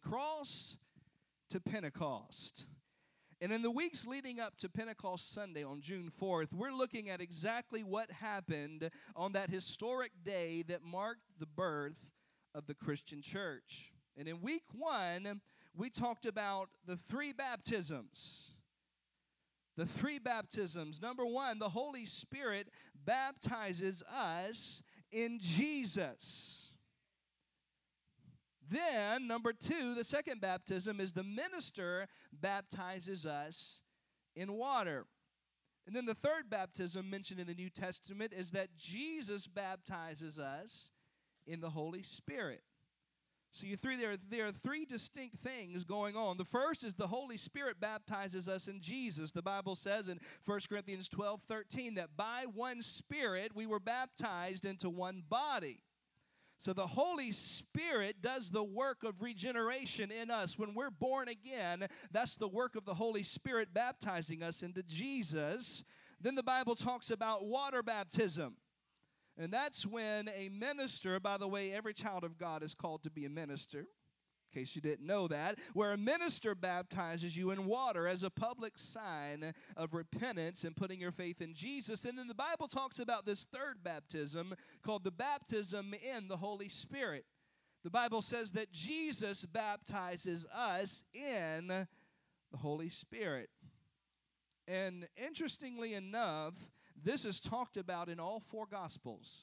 cross to Pentecost. And in the weeks leading up to Pentecost Sunday on June 4th, we're looking at exactly what happened on that historic day that marked the birth of the Christian church. And in week 1, we talked about the 3 baptisms. The 3 baptisms. Number 1, the Holy Spirit baptizes us in Jesus. Then, number 2, the second baptism is the minister baptizes us in water. And then the third baptism mentioned in the New Testament is that Jesus baptizes us in the Holy Spirit. So there are 3 distinct things going on. The first is the Holy Spirit baptizes us in Jesus. The Bible says in 1 Corinthians 12:13 that by one Spirit we were baptized into one body. So the Holy Spirit does the work of regeneration in us. When we're born again, that's the work of the Holy Spirit baptizing us into Jesus. Then the Bible talks about water baptism. And that's when a minister, by the way, every child of God is called to be a minister, in case you didn't know that, where a minister baptizes you in water as a public sign of repentance and putting your faith in Jesus. And then the Bible talks about this third baptism called the baptism in the Holy Spirit. The Bible says that Jesus baptizes us in the Holy Spirit. And interestingly enough, this is talked about in all 4 Gospels.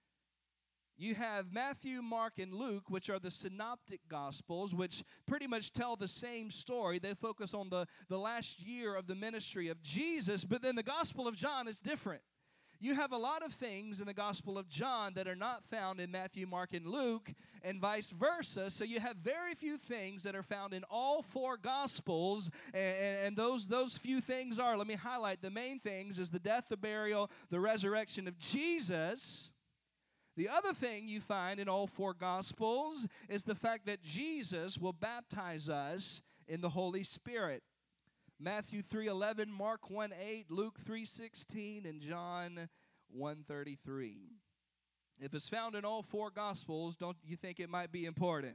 You have Matthew, Mark, and Luke, which are the synoptic gospels, which pretty much tell the same story. They focus on the last year of the ministry of Jesus, but then the Gospel of John is different. You have a lot of things in the Gospel of John that are not found in Matthew, Mark, and Luke, and vice versa. So you have very few things that are found in all 4 Gospels, and those few things are, let me highlight the main things, is the death, the burial, the resurrection of Jesus. The other thing you find in all 4 Gospels is the fact that Jesus will baptize us in the Holy Spirit. Matthew 3:11, Mark 1:8, Luke 3:16, and John 1:33. If it's found in all 4 Gospels, don't you think it might be important?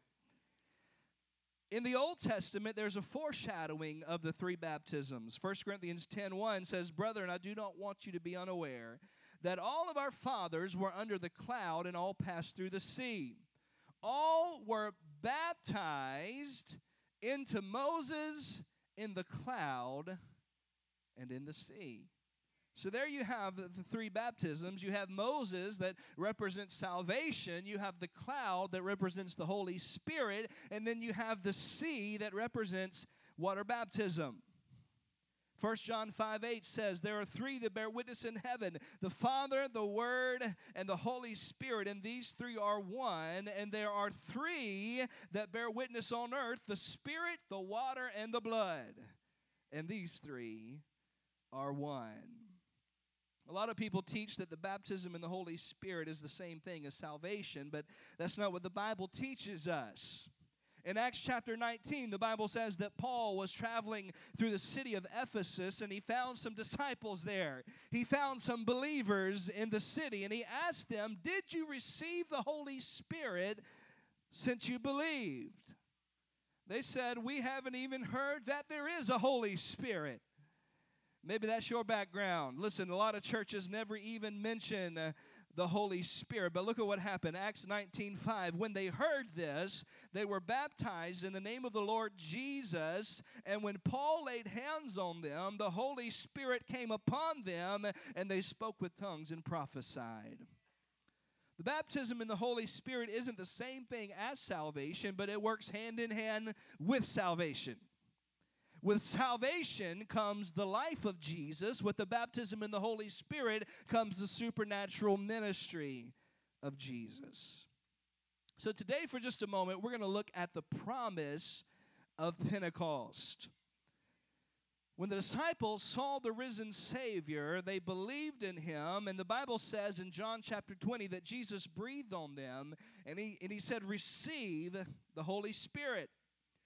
In the Old Testament, there's a foreshadowing of the 3 baptisms. 1 Corinthians 10:1 says, "Brethren, I do not want you to be unaware that all of our fathers were under the cloud and all passed through the sea. All were baptized into Moses in the cloud and in the sea." So there you have the 3 baptisms. You have Moses that represents salvation. You have the cloud that represents the Holy Spirit. And then you have the sea that represents water baptism. 1 John 5:8 says, "There are 3 that bear witness in heaven, the Father, the Word, and the Holy Spirit, and these 3 are one. And there are 3 that bear witness on earth, the Spirit, the water, and the blood. And these 3 are one." A lot of people teach that the baptism in the Holy Spirit is the same thing as salvation, but that's not what the Bible teaches us. In Acts chapter 19, the Bible says that Paul was traveling through the city of Ephesus, and he found some disciples there. He found some believers in the city, and he asked them, "Did you receive the Holy Spirit since you believed?" They said, "We haven't even heard that there is a Holy Spirit." Maybe that's your background. Listen, a lot of churches never even mention the Holy Spirit. But look at what happened. Acts 19:5. When they heard this, they were baptized in the name of the Lord Jesus. And when Paul laid hands on them, the Holy Spirit came upon them, and they spoke with tongues and prophesied. The baptism in the Holy Spirit isn't the same thing as salvation, but it works hand in hand with salvation. With salvation comes the life of Jesus. With the baptism in the Holy Spirit comes the supernatural ministry of Jesus. So today, for just a moment, we're going to look at the promise of Pentecost. When the disciples saw the risen Savior, they believed in him, and the Bible says in John chapter 20 that Jesus breathed on them, and he said, "Receive the Holy Spirit."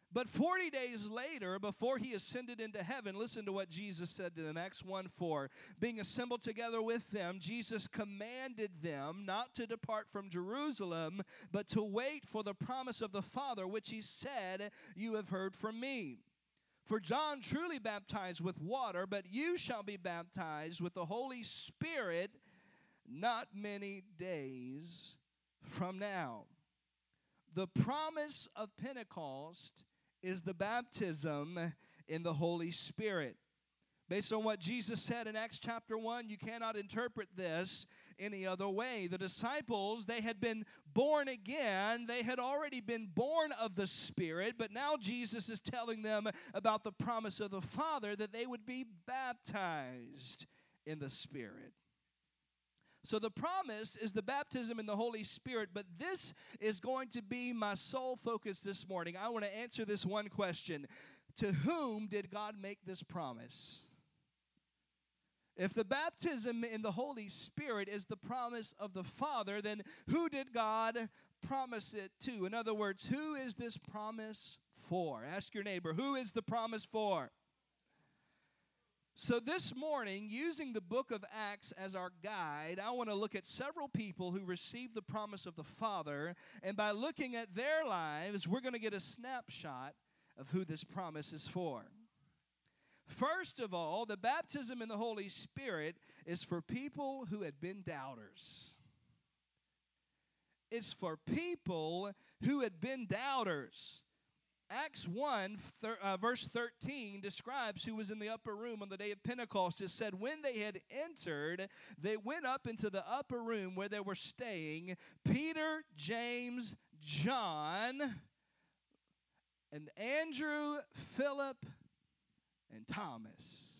But 40 days later, before he ascended into heaven, listen to what Jesus said to them, Acts 1:4. Being assembled together with them, Jesus commanded them not to depart from Jerusalem, but to wait for the promise of the Father, which he said, you have heard from me. For John truly baptized with water, but you shall be baptized with the Holy Spirit not many days from now. The promise of Pentecost is the baptism in the Holy Spirit. Based on what Jesus said in Acts chapter 1, you cannot interpret this any other way. The disciples, they had been born again. They had already been born of the Spirit, but now Jesus is telling them about the promise of the Father that they would be baptized in the Spirit. So the promise is the baptism in the Holy Spirit, but this is going to be my sole focus this morning. I want to answer this one question. To whom did God make this promise? If the baptism in the Holy Spirit is the promise of the Father, then who did God promise it to? In other words, who is this promise for? Ask your neighbor, who is the promise for? So this morning, using the book of Acts as our guide, I want to look at several people who received the promise of the Father, and by looking at their lives, we're going to get a snapshot of who this promise is for. First of all, the baptism in the Holy Spirit is for people who had been doubters. It's for people who had been doubters. Acts 1, verse 13 describes who was in the upper room on the day of Pentecost. It said, when they had entered, they went up into the upper room where they were staying, Peter, James, John, and Andrew, Philip, and Thomas.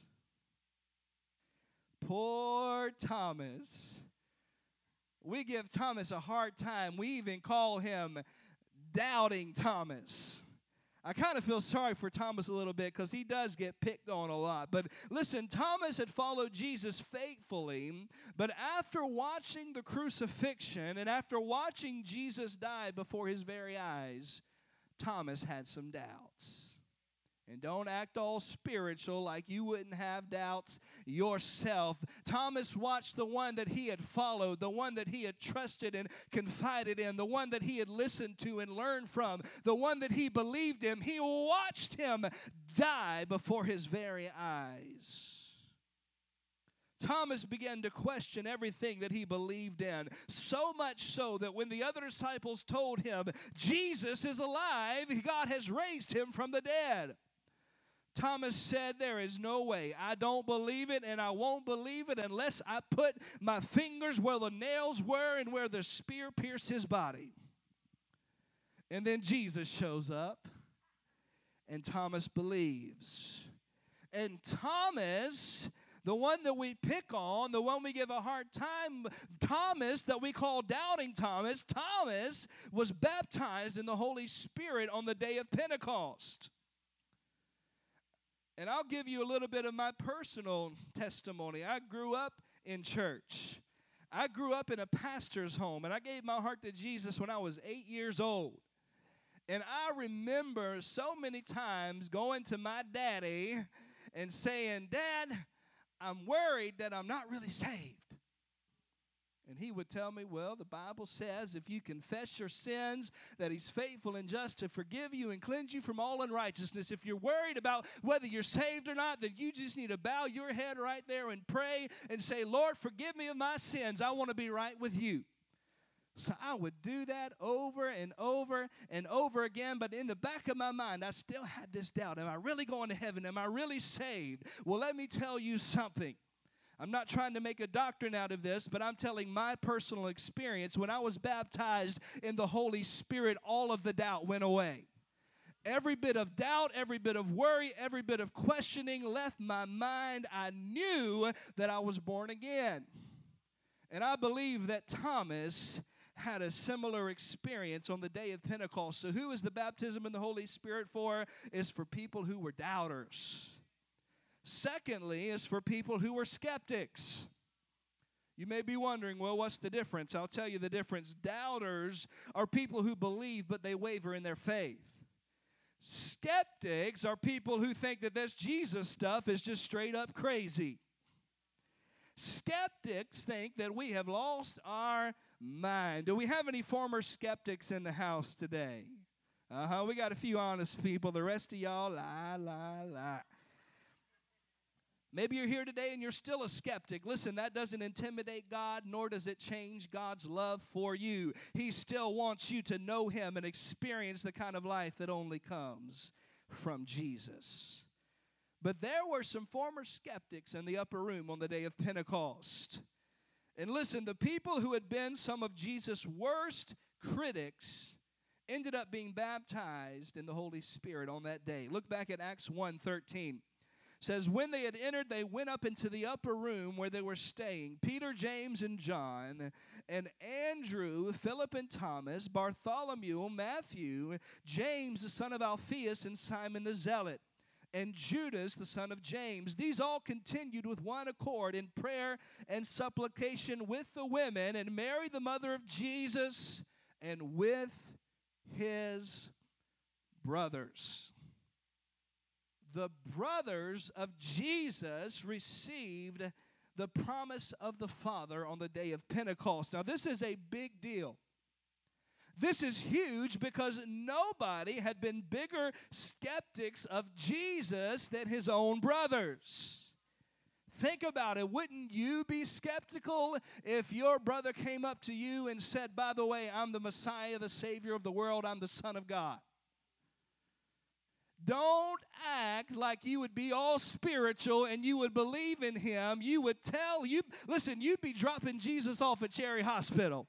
Poor Thomas. We give Thomas a hard time. We even call him Doubting Thomas. I kind of feel sorry for Thomas a little bit because he does get picked on a lot. But listen, Thomas had followed Jesus faithfully, but after watching the crucifixion and after watching Jesus die before his very eyes, Thomas had some doubts. And don't act all spiritual like you wouldn't have doubts yourself. Thomas watched the one that he had followed, the one that he had trusted and confided in, the one that he had listened to and learned from, the one that he believed in. He watched him die before his very eyes. Thomas began to question everything that he believed in, so much so that when the other disciples told him, Jesus is alive, God has raised him from the dead, Thomas said, there is no way. I don't believe it, and I won't believe it unless I put my fingers where the nails were and where the spear pierced his body. And then Jesus shows up, and Thomas believes. And Thomas, the one that we pick on, the one we give a hard time, Thomas, that we call Doubting Thomas, Thomas was baptized in the Holy Spirit on the day of Pentecost. And I'll give you a little bit of my personal testimony. I grew up in church. I grew up in a pastor's home, and I gave my heart to Jesus when I was 8 years old. And I remember so many times going to my daddy and saying, Dad, I'm worried that I'm not really saved. And he would tell me, well, the Bible says if you confess your sins, that he's faithful and just to forgive you and cleanse you from all unrighteousness. If you're worried about whether you're saved or not, then you just need to bow your head right there and pray and say, Lord, forgive me of my sins. I want to be right with you. So I would do that over and over and over again, but in the back of my mind, I still had this doubt. Am I really going to heaven? Am I really saved? Well, let me tell you something. I'm not trying to make a doctrine out of this, but I'm telling my personal experience. When I was baptized in the Holy Spirit, all of the doubt went away. Every bit of doubt, every bit of worry, every bit of questioning left my mind. I knew that I was born again. And I believe that Thomas had a similar experience on the day of Pentecost. So who is the baptism in the Holy Spirit for? Is for people who were doubters. Secondly, is for people who were skeptics. You may be wondering, well, what's the difference? I'll tell you the difference. Doubters are people who believe, but they waver in their faith. Skeptics are people who think that this Jesus stuff is just straight up crazy. Skeptics think that we have lost our mind. Do we have any former skeptics in the house today? We got a few honest people. The rest of y'all, lie. Maybe you're here today and you're still a skeptic. Listen, that doesn't intimidate God, nor does it change God's love for you. He still wants you to know Him and experience the kind of life that only comes from Jesus. But there were some former skeptics in the upper room on the day of Pentecost. And listen, the people who had been some of Jesus' worst critics ended up being baptized in the Holy Spirit on that day. Look back at Acts 1:13. It says, when they had entered, they went up into the upper room where they were staying. Peter, James, and John, and Andrew, Philip, and Thomas, Bartholomew, Matthew, James, the son of Alphaeus, and Simon the Zealot, and Judas, the son of James. These all continued with one accord in prayer and supplication with the women, and Mary, the mother of Jesus, and with his brothers. The brothers of Jesus received the promise of the Father on the day of Pentecost. Now, this is a big deal. This is huge because nobody had been bigger skeptics of Jesus than his own brothers. Think about it. Wouldn't you be skeptical if your brother came up to you and said, by the way, I'm the Messiah, the Savior of the world, I'm the Son of God? Don't act like you would be all spiritual and you would believe in him. You would tell, you'd be dropping Jesus off at Cherry Hospital.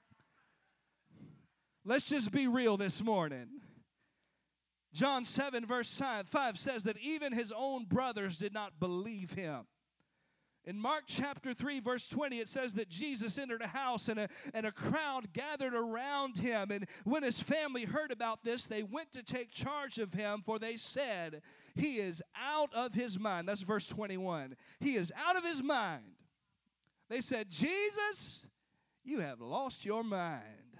Let's just be real this morning. John 7 verse 5 says that even his own brothers did not believe him. In Mark chapter 3 verse 20 it says that Jesus entered a house and a crowd gathered around him. And when his family heard about this, they went to take charge of him, for they said, he is out of his mind. That's verse 21. He is out of his mind. They said, Jesus, you have lost your mind.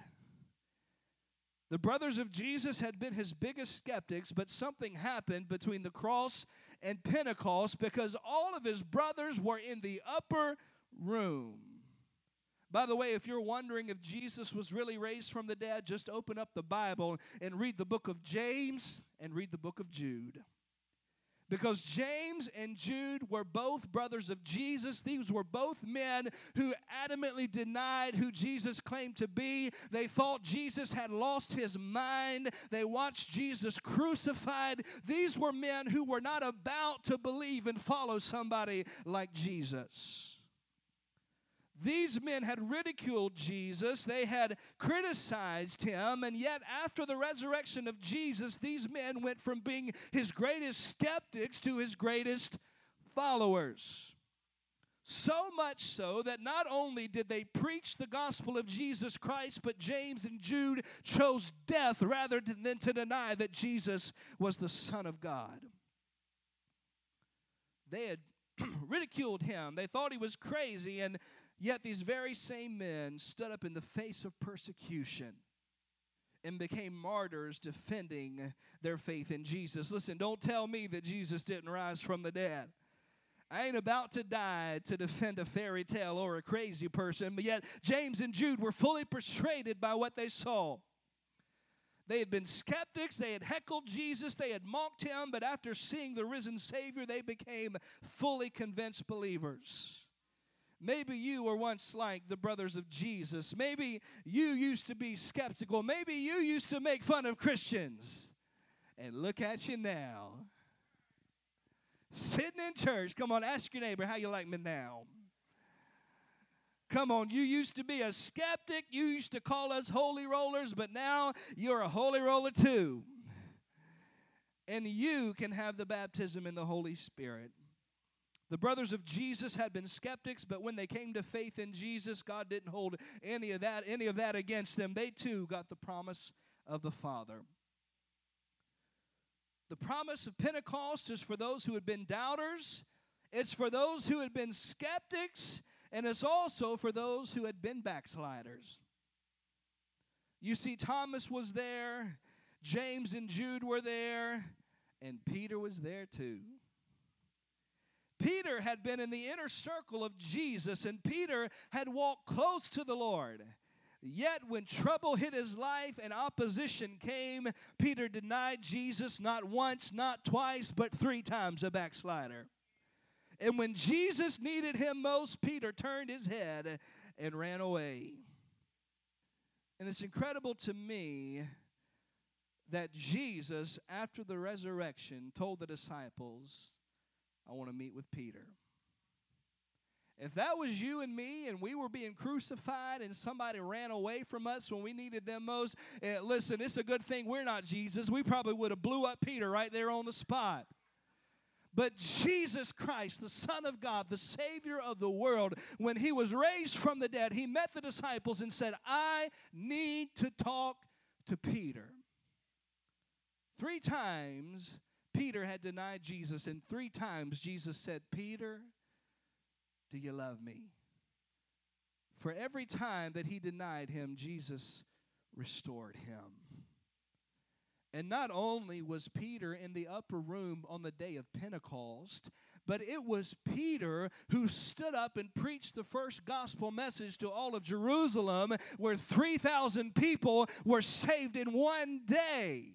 The brothers of Jesus had been his biggest skeptics, but something happened between the cross and Pentecost because all of his brothers were in the upper room. By the way, if you're wondering if Jesus was really raised from the dead, just open up the Bible and read the book of James and read the book of Jude. Because James and Jude were both brothers of Jesus. These were both men who adamantly denied who Jesus claimed to be. They thought Jesus had lost his mind. They watched Jesus crucified. These were men who were not about to believe and follow somebody like Jesus. These men had ridiculed Jesus. They had criticized him. And yet, after the resurrection of Jesus, these men went from being his greatest skeptics to his greatest followers. So much so that not only did they preach the gospel of Jesus Christ, but James and Jude chose death rather than to deny that Jesus was the Son of God. They had ridiculed him. They thought he was crazy, and yet these very same men stood up in the face of persecution and became martyrs defending their faith in Jesus. Listen, don't tell me that Jesus didn't rise from the dead. I ain't about to die to defend a fairy tale or a crazy person, but yet James and Jude were fully persuaded by what they saw. They had been skeptics, they had heckled Jesus, they had mocked him, but after seeing the risen Savior, they became fully convinced believers. Maybe you were once like the brothers of Jesus. Maybe you used to be skeptical. Maybe you used to make fun of Christians. And look at you now. Sitting in church. Come on, ask your neighbor, how you like me now? Come on, you used to be a skeptic. You used to call us holy rollers, but now you're a holy roller too. And you can have the baptism in the Holy Spirit. The brothers of Jesus had been skeptics, but when they came to faith in Jesus, God didn't hold any of that against them. They too got the promise of the Father. The promise of Pentecost is for those who had been doubters. It's for those who had been skeptics. And it's also for those who had been backsliders. You see, Thomas was there. James and Jude were there, and Peter was there too. Peter had been in the inner circle of Jesus, and Peter had walked close to the Lord. Yet when trouble hit his life and opposition came, Peter denied Jesus not once, not twice, but 3 times, a backslider. And when Jesus needed him most, Peter turned his head and ran away. And it's incredible to me that Jesus, after the resurrection, told the disciples, I want to meet with Peter. If that was you and me and we were being crucified and somebody ran away from us when we needed them most, listen, it's a good thing we're not Jesus. We probably would have blew up Peter right there on the spot. But Jesus Christ, the Son of God, the Savior of the world, when he was raised from the dead, he met the disciples and said, I need to talk to Peter. 3 times Peter had denied Jesus, and 3 times Jesus said, Peter, do you love me? For every time that he denied him, Jesus restored him. And not only was Peter in the upper room on the day of Pentecost, but it was Peter who stood up and preached the first gospel message to all of Jerusalem, where 3,000 people were saved in one day.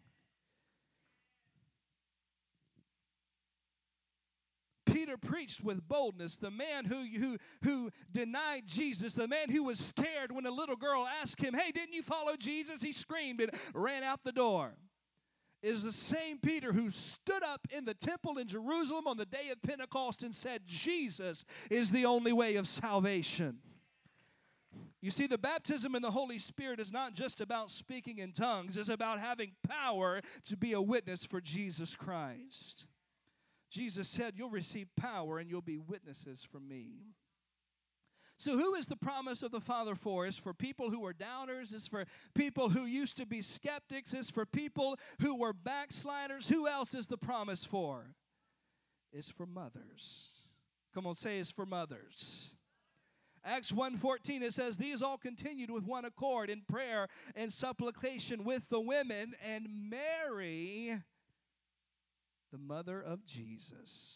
Peter preached with boldness. The man who denied Jesus, the man who was scared when a little girl asked him, hey, didn't you follow Jesus? He screamed and ran out the door. Is the same Peter who stood up in the temple in Jerusalem on the day of Pentecost and said, Jesus is the only way of salvation. You see, the baptism in the Holy Spirit is not just about speaking in tongues. It's about having power to be a witness for Jesus Christ. Jesus said, you'll receive power and you'll be witnesses for me. So who is the promise of the Father for? It's for people who are doubters. It's for people who used to be skeptics. It's for people who were backsliders. Who else is the promise for? It's for mothers. Come on, say it's for mothers. Acts 1:14, it says, these all continued with one accord in prayer and supplication with the women, and Mary, the mother of Jesus.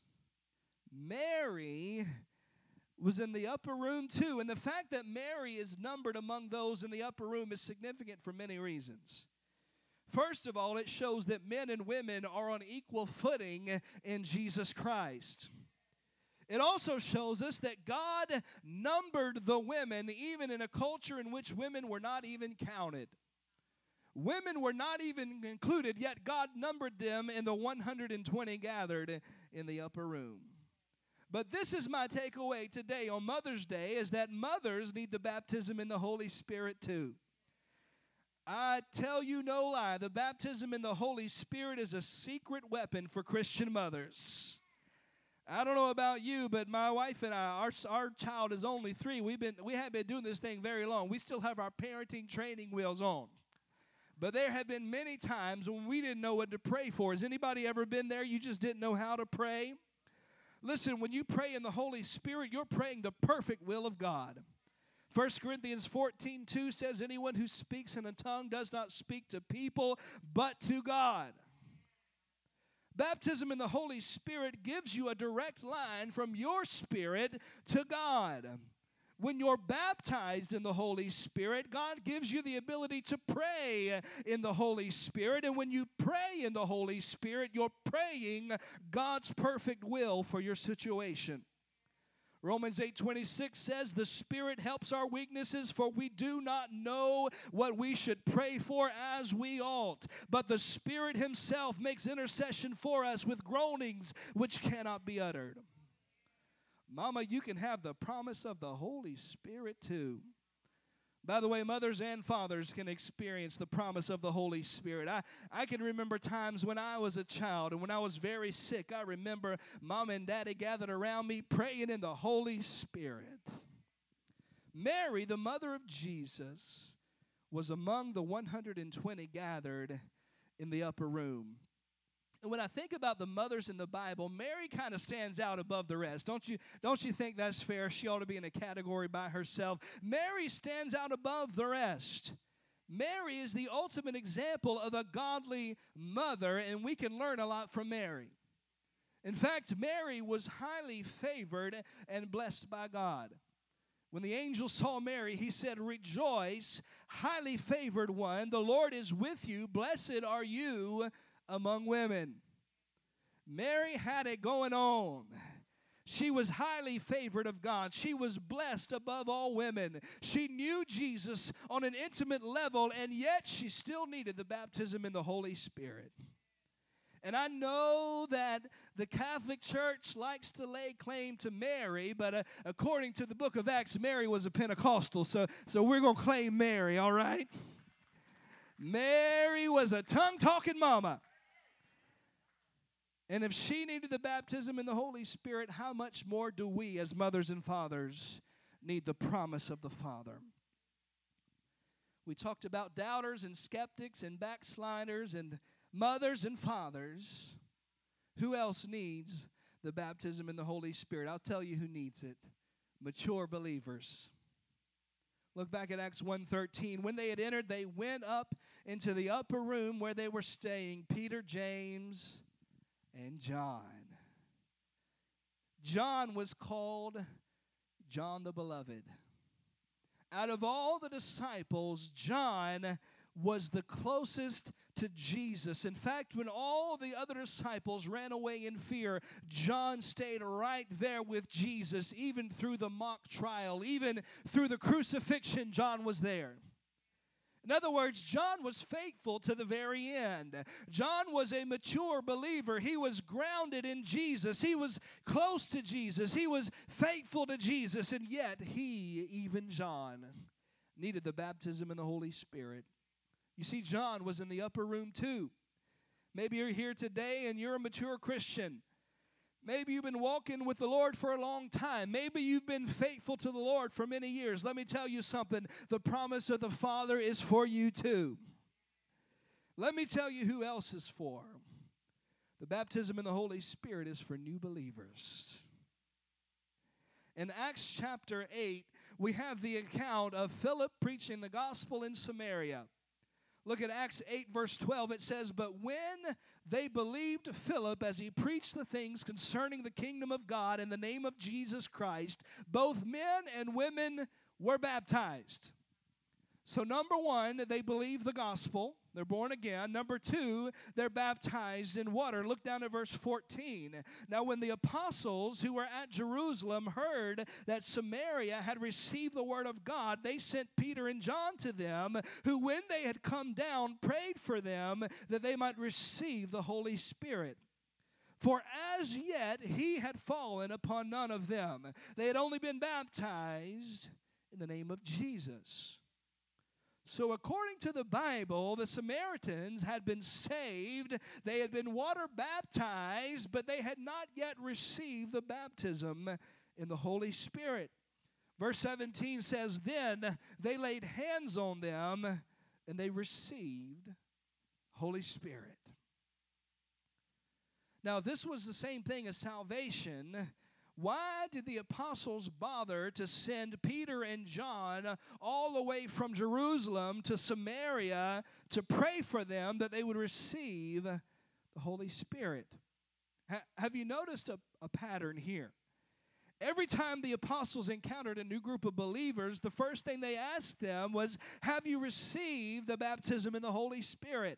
Mary was in the upper room too. And the fact that Mary is numbered among those in the upper room is significant for many reasons. First of all, it shows that men and women are on equal footing in Jesus Christ. It also shows us that God numbered the women even in a culture in which women were not even counted. Women were not even included, yet God numbered them in the 120 gathered in the upper room. But this is my takeaway today on Mother's Day, is that mothers need the baptism in the Holy Spirit too. I tell you no lie, the baptism in the Holy Spirit is a secret weapon for Christian mothers. I don't know about you, but my wife and I, our child is only 3. We have been doing this thing very long. We still have our parenting training wheels on. But there have been many times when we didn't know what to pray for. Has anybody ever been there? You just didn't know how to pray? Listen, when you pray in the Holy Spirit, you're praying the perfect will of God. 1 Corinthians 14:2 says, anyone who speaks in a tongue does not speak to people, but to God. Baptism in the Holy Spirit gives you a direct line from your spirit to God. When you're baptized in the Holy Spirit, God gives you the ability to pray in the Holy Spirit. And when you pray in the Holy Spirit, you're praying God's perfect will for your situation. Romans 8:26 says, the Spirit helps our weaknesses, for we do not know what we should pray for as we ought. But the Spirit himself makes intercession for us with groanings which cannot be uttered. Mama, you can have the promise of the Holy Spirit too. By the way, mothers and fathers can experience the promise of the Holy Spirit. I can remember times when I was a child and when I was very sick. I remember Mom and Daddy gathered around me praying in the Holy Spirit. Mary, the mother of Jesus, was among the 120 gathered in the upper room. And when I think about the mothers in the Bible, Mary kind of stands out above the rest. Don't you think that's fair? She ought to be in a category by herself. Mary stands out above the rest. Mary is the ultimate example of a godly mother, and we can learn a lot from Mary. In fact, Mary was highly favored and blessed by God. When the angel saw Mary, he said, "Rejoice, highly favored one, the Lord is with you. Blessed are you among women." Mary had it going on. She was highly favored of God. She was blessed above all women. She knew Jesus on an intimate level, and yet she still needed the baptism in the Holy Spirit. And I know that the Catholic Church likes to lay claim to Mary, but according to the book of Acts, Mary was a Pentecostal, so we're going to claim Mary, all right? Mary was a tongue-talking mama. And if she needed the baptism in the Holy Spirit, how much more do we as mothers and fathers need the promise of the Father? We talked about doubters and skeptics and backsliders and mothers and fathers. Who else needs the baptism in the Holy Spirit? I'll tell you who needs it. Mature believers. Look back at Acts 1:13. When they had entered, they went up into the upper room where they were staying, Peter, James, and John. John was called John the Beloved. Out of all the disciples, John was the closest to Jesus. In fact, when all the other disciples ran away in fear, John stayed right there with Jesus, even through the mock trial, even through the crucifixion, John was there. In other words, John was faithful to the very end. John was a mature believer. He was grounded in Jesus. He was close to Jesus. He was faithful to Jesus. And yet, even John, needed the baptism in the Holy Spirit. You see, John was in the upper room too. Maybe you're here today and you're a mature Christian. Maybe you've been walking with the Lord for a long time. Maybe you've been faithful to the Lord for many years. Let me tell you something. The promise of the Father is for you too. Let me tell you who else is for. The baptism in the Holy Spirit is for new believers. In Acts chapter 8, we have the account of Philip preaching the gospel in Samaria. Look at Acts 8, verse 12. It says, "But when they believed Philip as he preached the things concerning the kingdom of God in the name of Jesus Christ, both men and women were baptized." So number one, they believe the gospel. They're born again. Number two, they're baptized in water. Look down at verse 14. "Now when the apostles who were at Jerusalem heard that Samaria had received the word of God, they sent Peter and John to them, who when they had come down prayed for them that they might receive the Holy Spirit. For as yet he had fallen upon none of them. They had only been baptized in the name of Jesus." So according to the Bible, the Samaritans had been saved. They had been water baptized, but they had not yet received the baptism in the Holy Spirit. Verse 17 says, "Then they laid hands on them, and they received Holy Spirit." Now, this was the same thing as salvation. Why did the apostles bother to send Peter and John all the way from Jerusalem to Samaria to pray for them that they would receive the Holy Spirit? Have you noticed a pattern here? Every time the apostles encountered a new group of believers, the first thing they asked them was, "Have you received the baptism in the Holy Spirit?"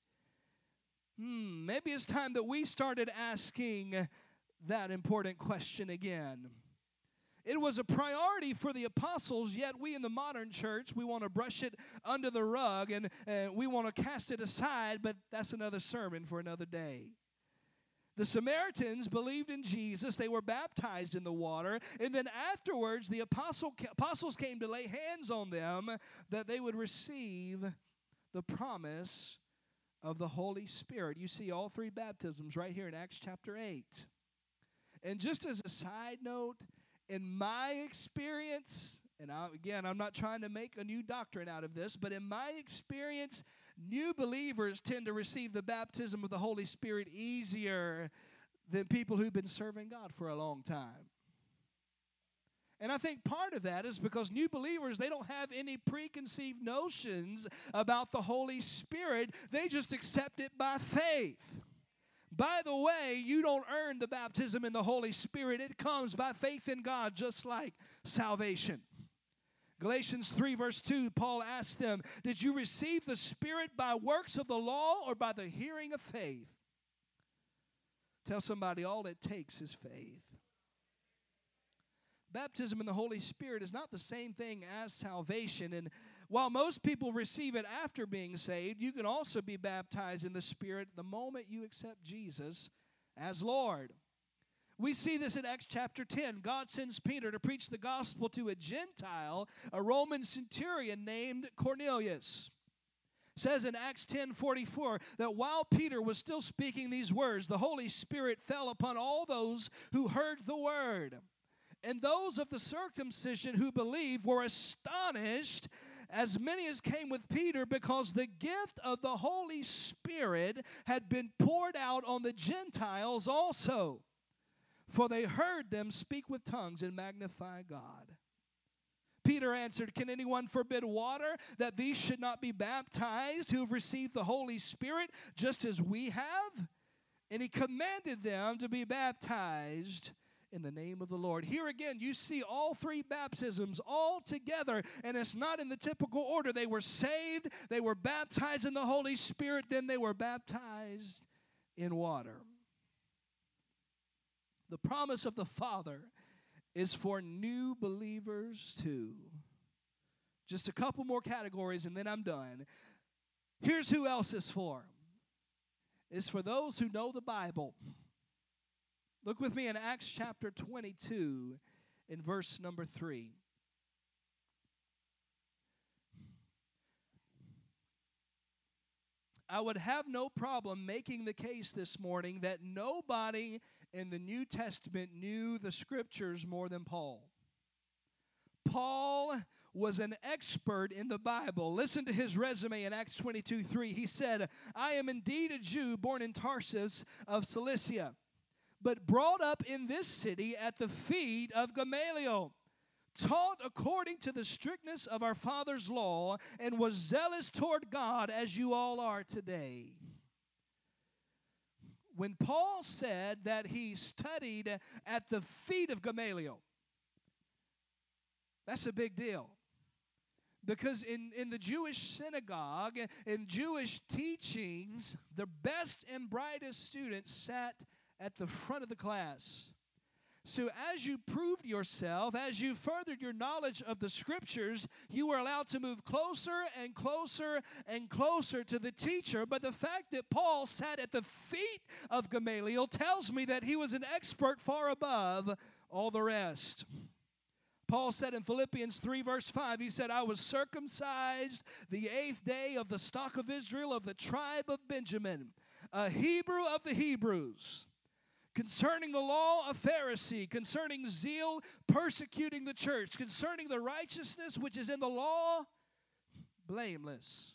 Maybe it's time that we started asking that important question again. It was a priority for the apostles, yet we in the modern church, we want to brush it under the rug and we want to cast it aside, but that's another sermon for another day. The Samaritans believed in Jesus. They were baptized in the water, and then afterwards the apostles came to lay hands on them that they would receive the promise of the Holy Spirit. You see all three baptisms right here in Acts chapter 8. And just as a side note, in my experience, and I'm not trying to make a new doctrine out of this, but in my experience, new believers tend to receive the baptism of the Holy Spirit easier than people who've been serving God for a long time. And I think part of that is because new believers, they don't have any preconceived notions about the Holy Spirit. They just accept it by faith. By the way, you don't earn the baptism in the Holy Spirit. It comes by faith in God, just like salvation. Galatians 3 verse 2, Paul asked them, did you receive the Spirit by works of the law or by the hearing of faith? Tell somebody, all it takes is faith. Baptism in the Holy Spirit is not the same thing as salvation. And while most people receive it after being saved, you can also be baptized in the Spirit the moment you accept Jesus as Lord. We see this in Acts chapter 10. God sends Peter to preach the gospel to a Gentile, a Roman centurion named Cornelius. It says in Acts 10:44 that while Peter was still speaking these words, the Holy Spirit fell upon all those who heard the word. And those of the circumcision who believed were astonished, as many as came with Peter, because the gift of the Holy Spirit had been poured out on the Gentiles also. For they heard them speak with tongues and magnify God. Peter answered, can anyone forbid water that these should not be baptized who have received the Holy Spirit just as we have? And he commanded them to be baptized in the name of the Lord. Here again, you see all three baptisms all together, and it's not in the typical order. They were saved, they were baptized in the Holy Spirit, then they were baptized in water. The promise of the Father is for new believers too. Just a couple more categories and then I'm done. Here's who else is for. It's for those who know the Bible. Look with me in Acts chapter 22 in verse number 3. I would have no problem making the case this morning that nobody in the New Testament knew the Scriptures more than Paul. Paul was an expert in the Bible. Listen to his resume in Acts 22:3. He said, I am indeed a Jew born in Tarsus of Cilicia, but brought up in this city at the feet of Gamaliel, taught according to the strictness of our father's law, and was zealous toward God as you all are today. When Paul said that he studied at the feet of Gamaliel, that's a big deal. Because in the Jewish synagogue, in Jewish teachings, the best and brightest students sat at the front of the class. So as you proved yourself, as you furthered your knowledge of the Scriptures, you were allowed to move closer and closer and closer to the teacher. But the fact that Paul sat at the feet of Gamaliel tells me that he was an expert far above all the rest. Paul said in Philippians 3 verse 5, he said, I was circumcised the 8th day of the stock of Israel, of the tribe of Benjamin, a Hebrew of the Hebrews. Concerning the law, a Pharisee. Concerning zeal, persecuting the church. Concerning the righteousness which is in the law, blameless.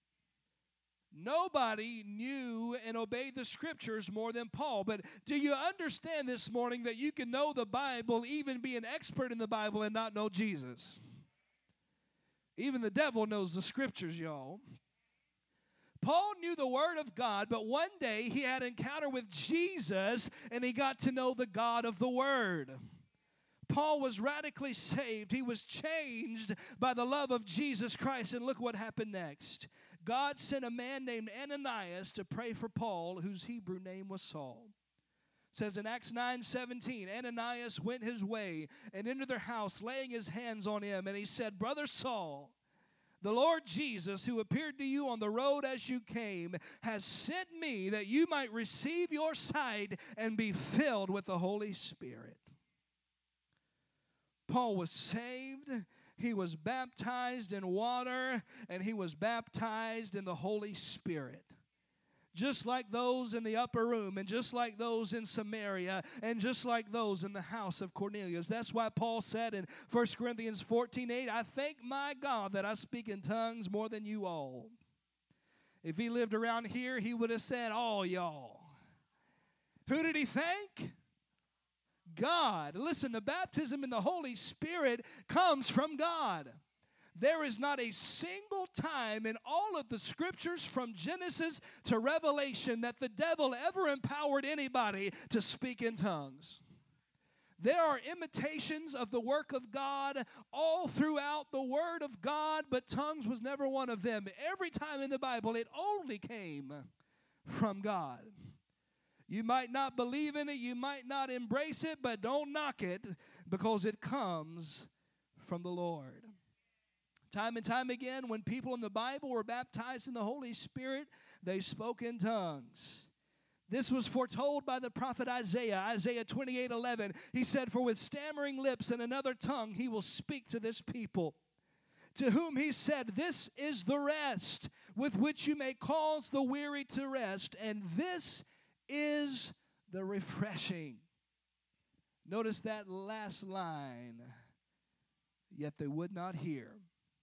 Nobody knew and obeyed the Scriptures more than Paul. But do you understand this morning that you can know the Bible, even be an expert in the Bible, and not know Jesus? Even the devil knows the Scriptures, y'all. Paul knew the Word of God, but one day he had an encounter with Jesus, and he got to know the God of the Word. Paul was radically saved. He was changed by the love of Jesus Christ, and look what happened next. God sent a man named Ananias to pray for Paul, whose Hebrew name was Saul. It says in Acts 9:17, Ananias went his way and entered their house, laying his hands on him, and he said, Brother Saul, the Lord Jesus, who appeared to you on the road as you came, has sent me that you might receive your sight and be filled with the Holy Spirit. Paul was saved, he was baptized in water, and he was baptized in the Holy Spirit. Just like those in the upper room, and just like those in Samaria, and just like those in the house of Cornelius. That's why Paul said in 1 Corinthians 14:8, I thank my God that I speak in tongues more than you all. If he lived around here, he would have said, all y'all. Who did he thank? God. Listen, the baptism in the Holy Spirit comes from God. There is not a single time in all of the scriptures from Genesis to Revelation that the devil ever empowered anybody to speak in tongues. There are imitations of the work of God all throughout the Word of God, but tongues was never one of them. Every time in the Bible, it only came from God. You might not believe in it, you might not embrace it, but don't knock it because it comes from the Lord. Time and time again, when people in the Bible were baptized in the Holy Spirit, they spoke in tongues. This was foretold by the prophet Isaiah, Isaiah 28:11. He said, "For with stammering lips and another tongue he will speak to this people, to whom he said, this is the rest with which you may cause the weary to rest, and this is the refreshing." Notice that last line, yet they would not hear.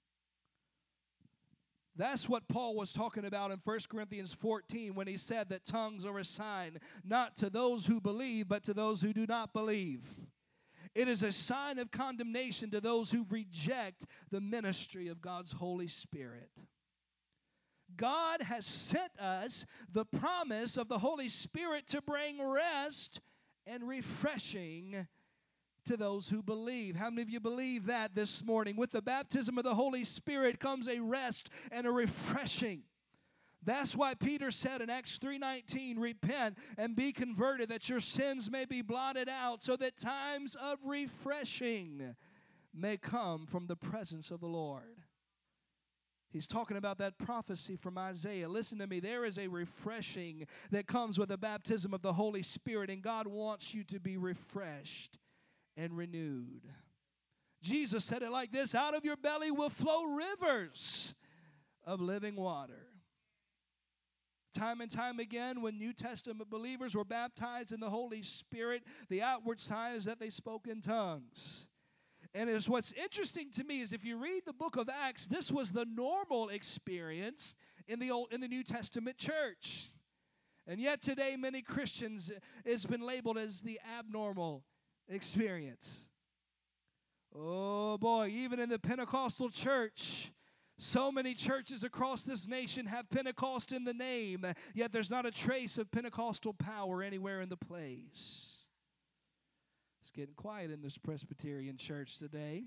That's what Paul was talking about in 1 Corinthians 14 when he said that tongues are a sign not to those who believe, but to those who do not believe. It is a sign of condemnation to those who reject the ministry of God's Holy Spirit. God has sent us the promise of the Holy Spirit to bring rest and refreshing to those who believe. How many of you believe that this morning? With the baptism of the Holy Spirit comes a rest and a refreshing. That's why Peter said in Acts 3:19, "Repent and be converted, that your sins may be blotted out, so that times of refreshing may come from the presence of the Lord." He's talking about that prophecy from Isaiah. Listen to me. There is a refreshing that comes with the baptism of the Holy Spirit, and God wants you to be refreshed and renewed. Jesus said it like this: "Out of your belly will flow rivers of living water." Time and time again, when New Testament believers were baptized in the Holy Spirit, the outward sign is that they spoke in tongues. And what's interesting to me is if you read the book of Acts, this was the normal experience in the New Testament church. And yet today, many Christians, it's been labeled as the abnormal experience. Oh boy, even in the Pentecostal church, so many churches across this nation have Pentecost in the name, yet there's not a trace of Pentecostal power anywhere in the place. It's getting quiet in this Presbyterian church today.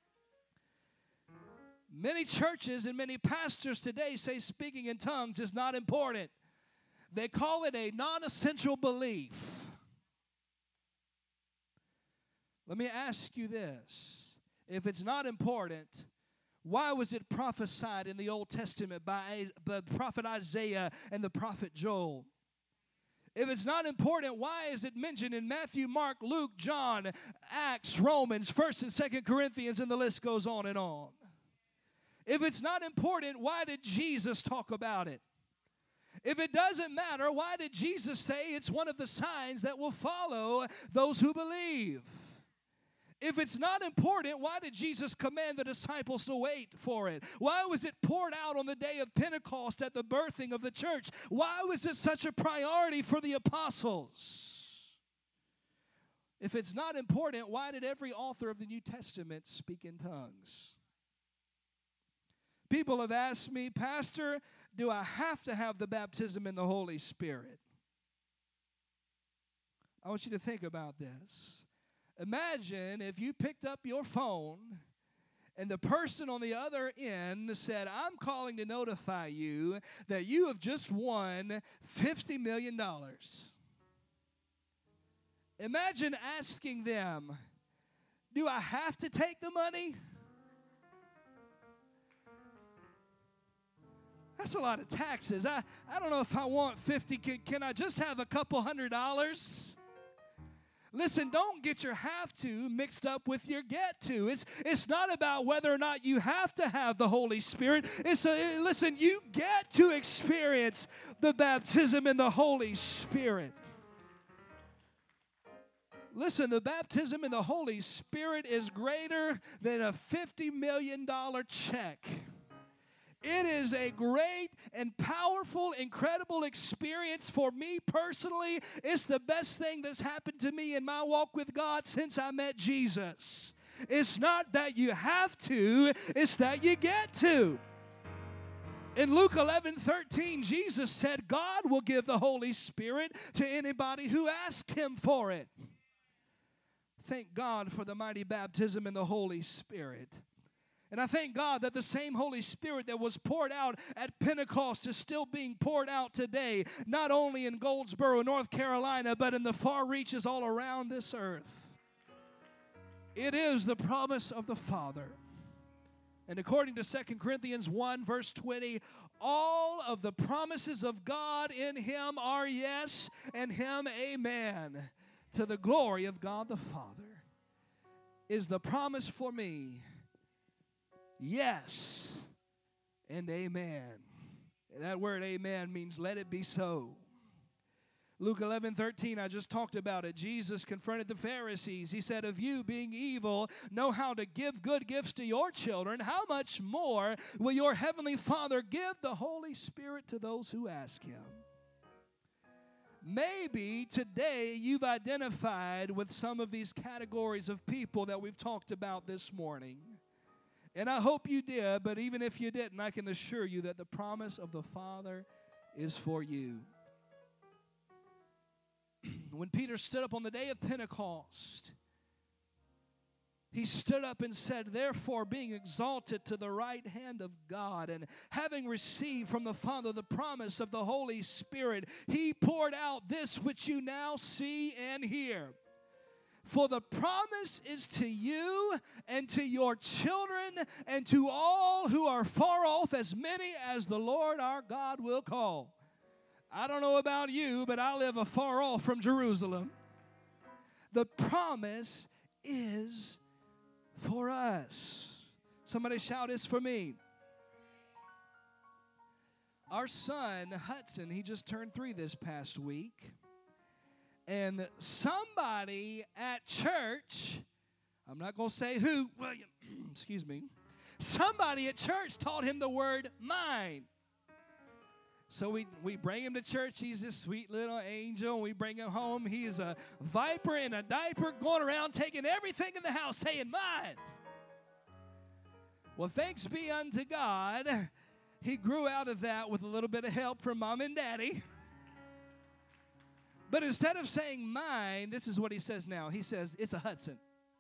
Many churches and many pastors today say speaking in tongues is not important. They call it a non-essential belief. Let me ask you this. If it's not important, why was it prophesied in the Old Testament by the prophet Isaiah and the prophet Joel? If it's not important, why is it mentioned in Matthew, Mark, Luke, John, Acts, Romans, 1st and 2nd Corinthians, and the list goes on and on? If it's not important, why did Jesus talk about it? If it doesn't matter, why did Jesus say it's one of the signs that will follow those who believe? If it's not important, why did Jesus command the disciples to wait for it? Why was it poured out on the day of Pentecost at the birthing of the church? Why was it such a priority for the apostles? If it's not important, why did every author of the New Testament speak in tongues? People have asked me, "Pastor, do I have to have the baptism in the Holy Spirit?" I want you to think about this. Imagine if you picked up your phone and the person on the other end said, "I'm calling to notify you that you have just won $50 million. Imagine asking them, "Do I have to take the money?" That's a lot of taxes. I don't know if I want 50. Can I just have a couple $100s? Listen, don't get your have to mixed up with your get to. It's not about whether or not you have to have the Holy Spirit. Listen, you get to experience the baptism in the Holy Spirit. Listen, the baptism in the Holy Spirit is greater than a $50 million check. It is a great and powerful, incredible experience for me personally. It's the best thing that's happened to me in my walk with God since I met Jesus. It's not that you have to, it's that you get to. In Luke 11:13, Jesus said, God will give the Holy Spirit to anybody who asks Him for it. Thank God for the mighty baptism in the Holy Spirit. And I thank God that the same Holy Spirit that was poured out at Pentecost is still being poured out today, not only in Goldsboro, North Carolina, but in the far reaches all around this earth. It is the promise of the Father. And according to 2 Corinthians 1, verse 20, all of the promises of God in Him are yes, and Him amen. To the glory of God the Father. Is the promise for me yes and amen. And that word amen means let it be so. Luke 11:13, I just talked about it. Jesus confronted the Pharisees. He said, if you, being evil, know how to give good gifts to your children, how much more will your heavenly Father give the Holy Spirit to those who ask Him? Maybe today you've identified with some of these categories of people that we've talked about this morning. And I hope you did, but even if you didn't, I can assure you that the promise of the Father is for you. When Peter stood up on the day of Pentecost, he stood up and said, therefore, being exalted to the right hand of God, and having received from the Father the promise of the Holy Spirit, He poured out this which you now see and hear. For the promise is to you and to your children and to all who are far off, as many as the Lord our God will call. I don't know about you, but I live afar off from Jerusalem. The promise is for us. Somebody shout, it's for me. Our son, Hudson, he just turned 3 this past week. And somebody at church, I'm not going to say who, William, excuse me. Somebody at church taught him the word mine. So we bring him to church. He's this sweet little angel. We bring him home. He is a viper in a diaper going around taking everything in the house saying mine. Well, thanks be unto God, he grew out of that with a little bit of help from mom and daddy. But instead of saying mine, this is what he says now. He says, it's a Hudson.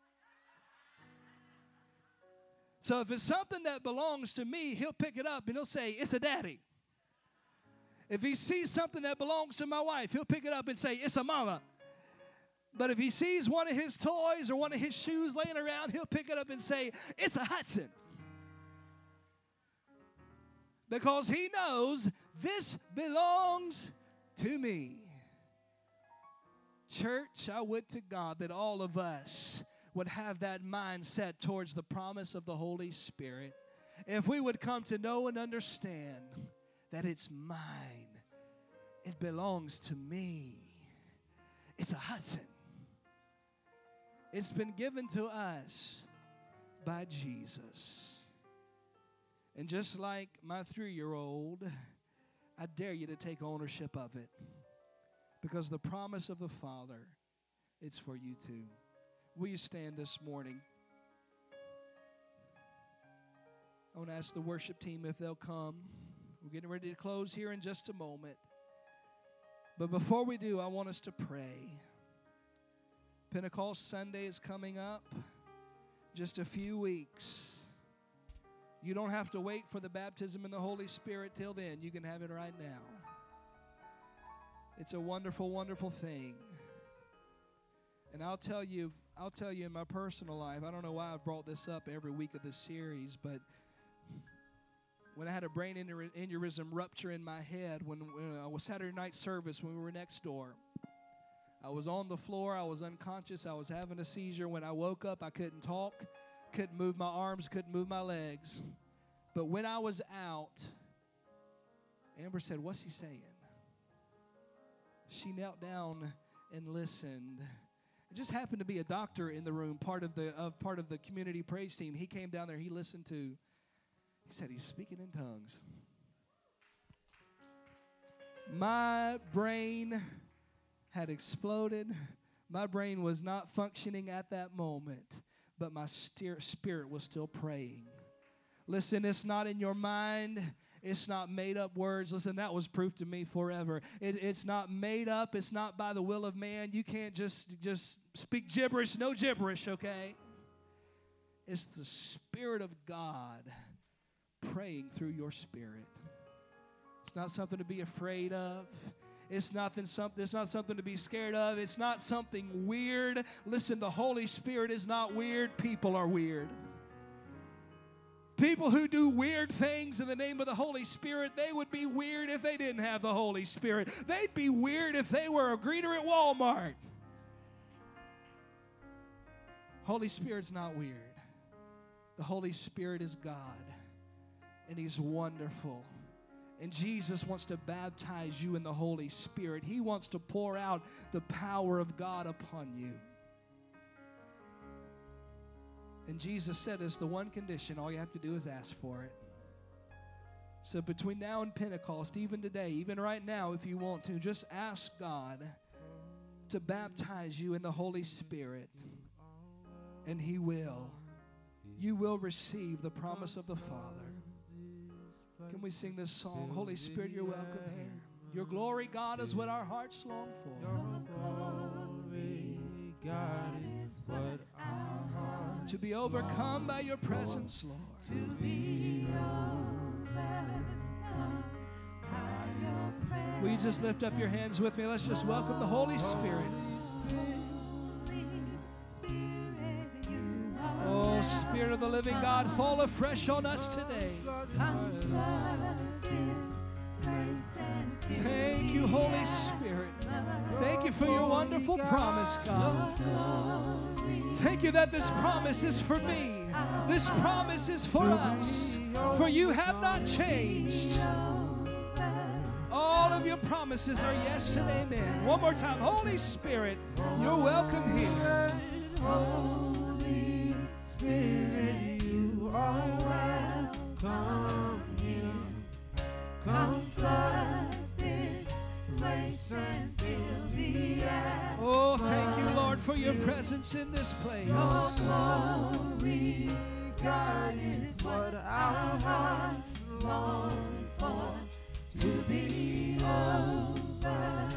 So if it's something that belongs to me, he'll pick it up and he'll say, it's a daddy. If he sees something that belongs to my wife, he'll pick it up and say, it's a mama. But if he sees one of his toys or one of his shoes laying around, he'll pick it up and say, it's a Hudson. Because he knows this belongs to me. Church, I would to God that all of us would have that mindset towards the promise of the Holy Spirit. If we would come to know and understand that it's mine. It belongs to me. It's a Hudson. It's been given to us by Jesus. And just like my 3-year-old, I dare you to take ownership of it. Because the promise of the Father, it's for you too. Will you stand this morning? I want to ask the worship team if they'll come. We're getting ready to close here in just a moment. But before we do, I want us to pray. Pentecost Sunday is coming up. Just a few weeks. You don't have to wait for the baptism in the Holy Spirit till then. You can have it right now. It's a wonderful, wonderful thing. And I'll tell you in my personal life, I don't know why I've brought this up every week of this series, but when I had a brain aneurysm rupture in my head when I was Saturday night service when we were next door. I was on the floor. I was unconscious. I was having a seizure. When I woke up, I couldn't talk, couldn't move my arms, couldn't move my legs. But when I was out, Amber said, "What's he saying?" She knelt down and listened. It just happened to be a doctor in the room, part of the community praise team. He came down there. He listened too. He said he's speaking in tongues. My brain had exploded. My brain was not functioning at that moment, but my spirit was still praying. Listen, it's not in your mind. It's not made up words. Listen, that was proof to me forever. It's not made up. It's not by the will of man. You can't just speak gibberish. No gibberish, okay? It's the Spirit of God praying through your spirit. It's not something to be afraid of. It's not something to be scared of. It's not something weird. Listen, the Holy Spirit is not weird. People are weird. People who do weird things in the name of the Holy Spirit, they would be weird if they didn't have the Holy Spirit. They'd be weird if they were a greeter at Walmart. Holy Spirit's not weird. The Holy Spirit is God, and He's wonderful. And Jesus wants to baptize you in the Holy Spirit. He wants to pour out the power of God upon you. And Jesus said as the one condition, all you have to do is ask for it. So between now and Pentecost, even today, even right now, if you want to, just ask God to baptize you in the Holy Spirit. And He will. You will receive the promise of the Father. Can we sing this song? Holy Spirit, you're welcome here. Your glory, God, is what our hearts long for. Your glory, God, is what our hearts to be overcome by your presence, Lord. To be overcome by your presence. Will you just lift up your hands with me? Let's just welcome the Holy Spirit. Oh, Spirit of the living God, fall afresh on us today. Thank you, Holy Spirit. Thank you for your wonderful promise, God. Thank you that this promise is for me. This promise is for us. For you have not changed. All of your promises are yes and amen. One more time. Holy Spirit, you're welcome here. Holy Spirit, you are welcome here. Come flood this place and fill the atmosphere. Oh, thank you, Lord, for your presence in this place. Your glory, God, is what our hearts long for. To be overcome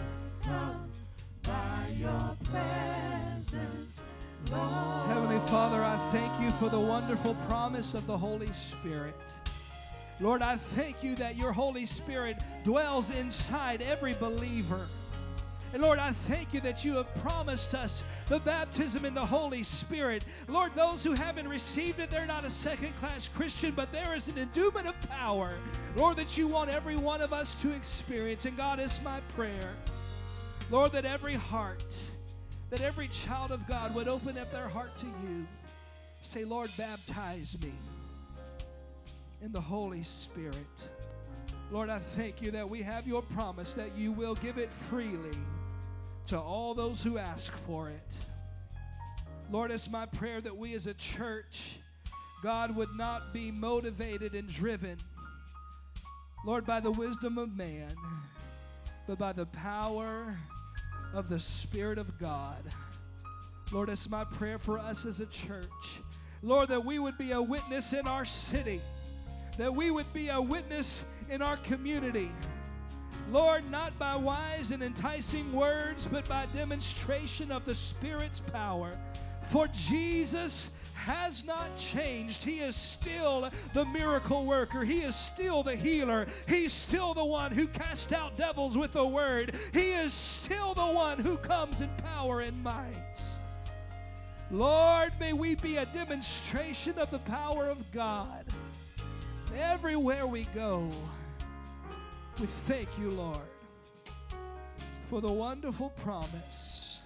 by your presence, Lord. Heavenly Father, I thank you for the wonderful promise of the Holy Spirit. Lord, I thank you that your Holy Spirit dwells inside every believer. And Lord, I thank you that you have promised us the baptism in the Holy Spirit. Lord, those who haven't received it, they're not a second-class Christian, but there is an endowment of power, Lord, that you want every one of us to experience. And God, it's my prayer, Lord, that every heart, that every child of God would open up their heart to you. Say, Lord, baptize me in the Holy Spirit. Lord, I thank you that we have your promise that you will give it freely to all those who ask for it. Lord, it's my prayer that we as a church, God, would not be motivated and driven, Lord, by the wisdom of man, but by the power of the Spirit of God. Lord, it's my prayer for us as a church, Lord, that we would be a witness in our city, that we would be a witness in our community. Lord, not by wise and enticing words, but by demonstration of the Spirit's power. For Jesus has not changed. He is still the miracle worker. He is still the healer. He's still the one who cast out devils with the word. He is still the one who comes in power and might. Lord, may we be a demonstration of the power of God. Everywhere we go, we thank you, Lord, for the wonderful promise,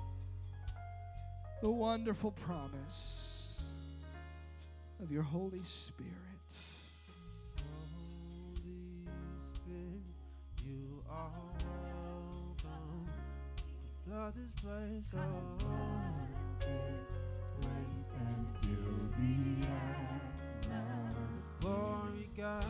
of your Holy Spirit. Holy Spirit, you are welcome. Flood this place, this place and fill the atmosphere. Glory God.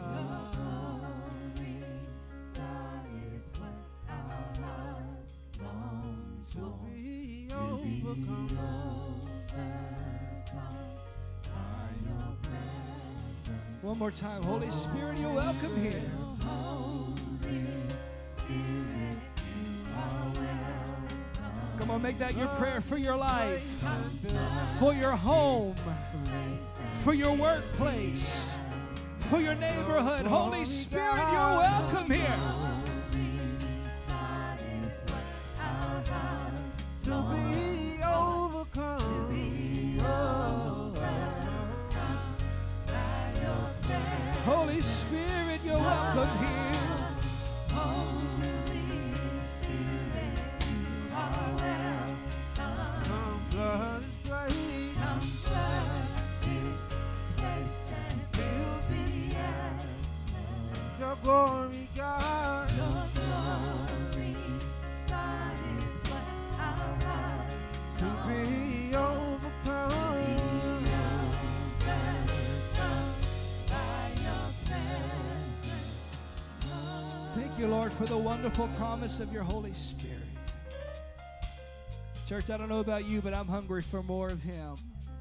God is what our hearts long To for. be overcome. By your presence. One more time. Holy Spirit, you're welcome here. Holy Spirit, you are welcome. Come on, make that your prayer for your life, for your home, for your workplace, for your neighborhood. Holy Spirit, you're welcome here. God is what our hearts To be overcome. by your presence. Holy Spirit, you're welcome here. Holy Spirit, you are welcome. Come flood this place. Come flood this place and fill this atmosphere. Your glory, God. Your glory, God, is what our hearts To long be overcome. by your presence. Thank you, Lord, for the wonderful promise of your Holy Spirit. Church, I don't know about you, but I'm hungry for more of Him.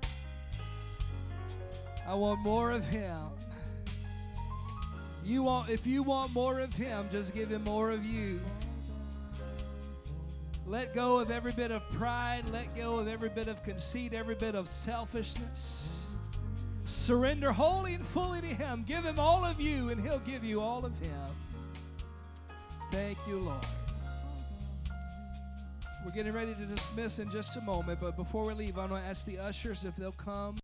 I want more of Him. If you want more of Him, just give Him more of you. Let go of every bit of pride. Let go of every bit of conceit, every bit of selfishness. Surrender wholly and fully to Him. Give Him all of you, and He'll give you all of Him. Thank you, Lord. We're getting ready to dismiss in just a moment, but before we leave, I want to ask the ushers if they'll come.